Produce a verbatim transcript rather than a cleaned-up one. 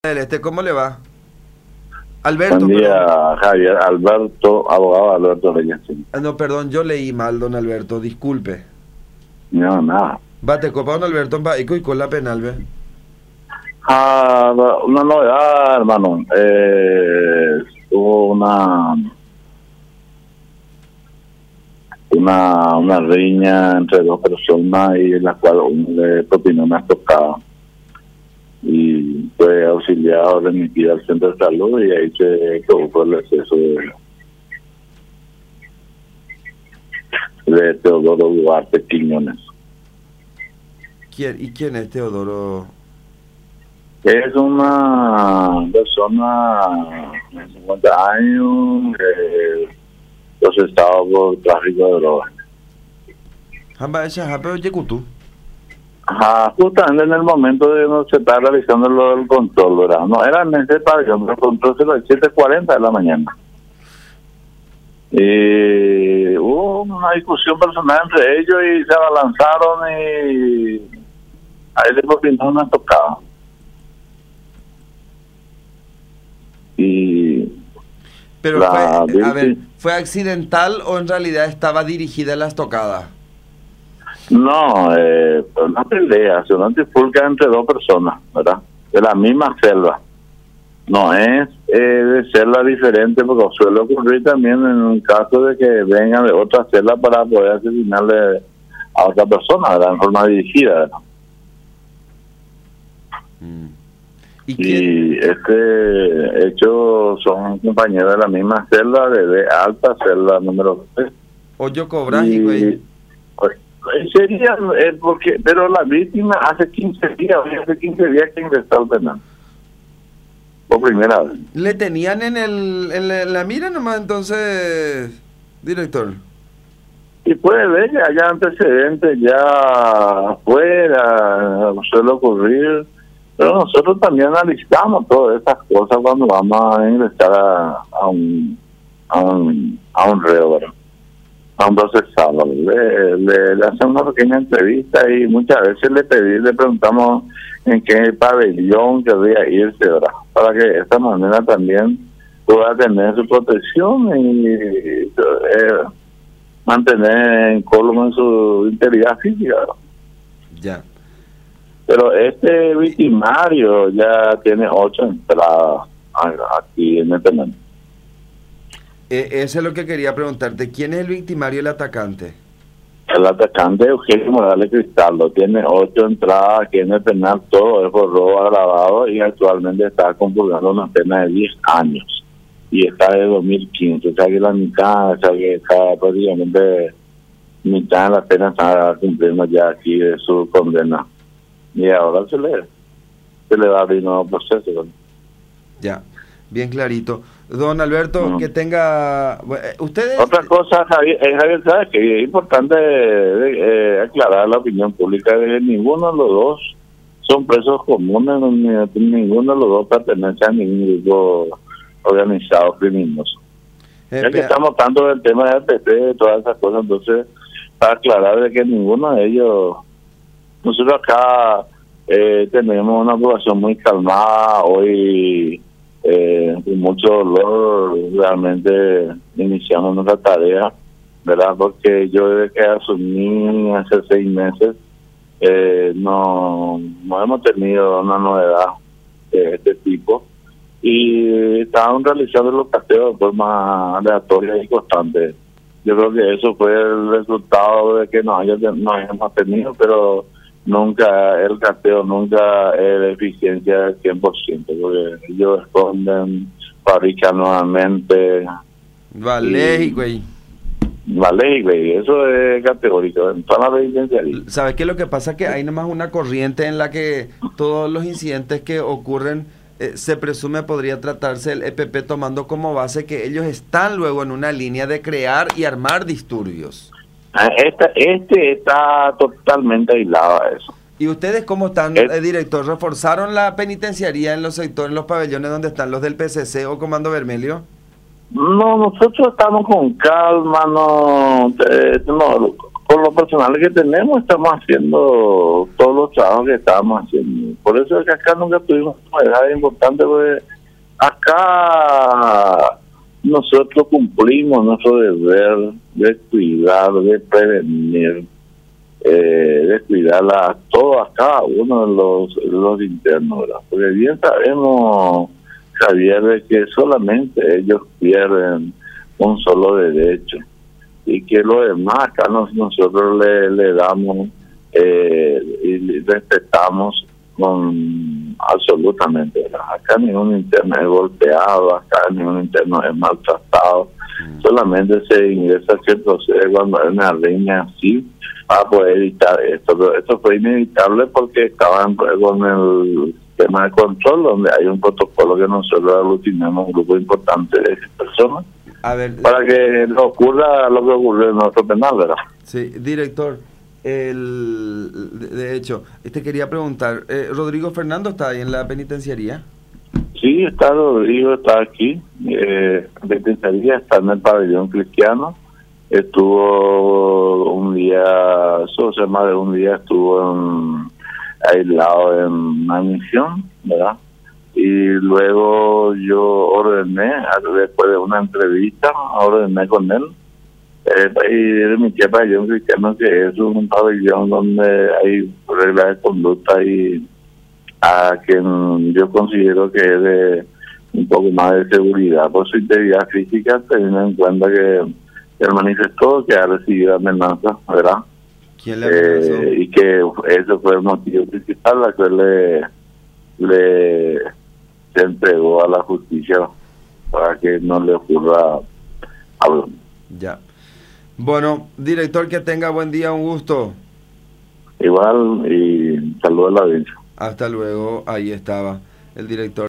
Este, ¿cómo le va? Alberto, Buen día, perdón. Javier. Alberto, abogado Alberto Reyes. Ah, no, perdón, yo leí mal, don Alberto, disculpe. No, nada. Bate copa, don Alberto, en Baico y con la penal, ¿ve? Ah, una novedad, hermano. Eh, hubo una, una una riña entre dos personas y en la cual uno le propinó una estocada. Y fue auxiliado, remitido al centro de salud y ahí se produjo el exceso de, de Teodoro Duarte Quiñones. ¿Quién, ¿Y quién es Teodoro? Es una persona de cincuenta años, eh, procesado por tráfico de drogas. Jamba esa jape oye kutu. Ajá, justamente en el momento de no se está realizando lo del control, ¿verdad? No era en ese pabellón, el control se lo de siete cuarenta de la mañana. Y hubo una discusión personal entre ellos y se abalanzaron y ahí le propinó una tocada. Y Pero la fue, a ver, víctima- ¿fue accidental o en realidad estaba dirigida la estocada? No, eh, pues una pelea, se una trifulca entre dos personas, ¿verdad? De la misma celda. No es eh, de celda diferente, porque suele ocurrir también en un caso de que vengan de otra celda para poder asesinarle a otra persona, ¿verdad? En forma dirigida, ¿verdad? Mm. ¿Y quién? Y este hecho son compañeros de la misma celda, de, de alta celda número tres. Oyo cobras y güey. Pues, sería, eh, porque, pero la víctima hace quince días, hace quince días que ingresó al penal. Por primera vez. Le tenían en el en la, en la mira nomás entonces, director. Y puede ver que haya antecedentes ya afuera, suele ocurrir, pero nosotros también analizamos todas estas cosas cuando vamos a ingresar a, a un a un a un reo, ¿verdad? A un procesado. Le, le, le hacemos una pequeña entrevista y muchas veces le pedí, le preguntamos en qué pabellón querría irse, ¿verdad? Para que de esta manera también pueda tener su protección y eh, mantener en colmo en su integridad física, ¿verdad? Ya. Pero este victimario ya tiene ocho entradas aquí en el penal. Eh, eso es lo que quería preguntarte. ¿Quién es el victimario y el atacante? El atacante Eugenio Morales Cristaldo tiene ocho entradas aquí en el penal, todo es por robo agravado y actualmente está compurgando una pena de diez años. Y está de dos mil quince, o sea que la mitad, o sea que está prácticamente mitad de la pena está cumpliendo ya aquí de su condena. Y ahora se le, se le va a abrir un nuevo proceso, ¿no? Ya, bien clarito. Don Alberto, Uh-huh. que tenga... Ustedes... Otra cosa, Javier, eh, Javier, ¿sabes que es importante eh, eh, aclarar a la opinión pública de que ninguno de los dos son presos comunes, ni, ninguno de los dos pertenece a ningún grupo organizado criminoso? Eh, Ya que estamos tanto del tema de P P, de todas esas cosas, entonces, para aclarar de que ninguno de ellos... Nosotros acá eh, tenemos una población muy calmada, hoy... Eh, con mucho dolor realmente iniciamos nuestra tarea, ¿verdad? Porque yo desde que asumí hace seis meses eh, no, no hemos tenido una novedad de este tipo y estaban realizando los cateos de forma aleatoria y constante. Yo creo que eso fue el resultado de que no, haya, no hayamos tenido, pero nunca, el cateo nunca es de eficiencia del cien por ciento, porque ellos esconden, fabrican nuevamente. Vale, y, güey. Vale, güey, eso es categórico, en toda la penitenciaría. ¿Sabes qué? Lo que pasa es que hay nomás una corriente en la que todos los incidentes que ocurren eh, se presume podría tratarse el E P P tomando como base que ellos están luego en una línea de crear y armar disturbios. Este, este está totalmente aislado a eso. ¿Y ustedes cómo están, es, eh, director? ¿Reforzaron la penitenciaría en los sectores, en los pabellones donde están los del P C C o Comando Vermelho? No, nosotros estamos con calma, no, eh, no con por lo personal que tenemos, estamos haciendo todos los trabajos que estábamos haciendo. Por eso es que acá nunca tuvimos novedades importantes, porque acá nosotros cumplimos nuestro deber de cuidar, de prevenir, eh, de cuidar a todos, a cada uno de los, los internos, ¿verdad? Porque bien sabemos, Javier, de que solamente ellos pierden un solo derecho y que lo demás acá nos, nosotros le, le damos eh, y respetamos con absolutamente, ¿verdad? Acá ningún interno es golpeado, acá ningún interno es maltratado, mm. solamente se ingresa, se procede cuando hay una riña así para poder evitar esto. Pero esto fue inevitable porque estaban con el tema de control, donde hay un protocolo que nosotros aglutinamos un grupo importante de personas. A ver, para que no ocurra lo que ocurrió en nuestro penal, ¿verdad? Sí, director, el, de hecho, te quería preguntar, eh, ¿Rodrigo Fernando está ahí en la penitenciaría? Sí, está Rodrigo, está aquí, eh, en la penitenciaría, está en el pabellón cristiano, estuvo un día, eso se más de un día estuvo en, aislado en una misión, ¿verdad? Y luego yo ordené, después de una entrevista, ordené con él, eh, y remití al pabellón cristiano, que es un pabellón donde hay reglas de conducta y a quien yo considero que es de un poco más de seguridad por su integridad física, teniendo en cuenta que él manifestó que ha recibido amenazas, ¿verdad? ¿Quién le amenazó? Eh, y que eso fue el motivo principal al que le, le se entregó a la justicia para que no le ocurra algo. Ya. Bueno, director, que tenga buen día, un gusto. Igual, y saludos a la audiencia. Hasta luego, ahí estaba el director.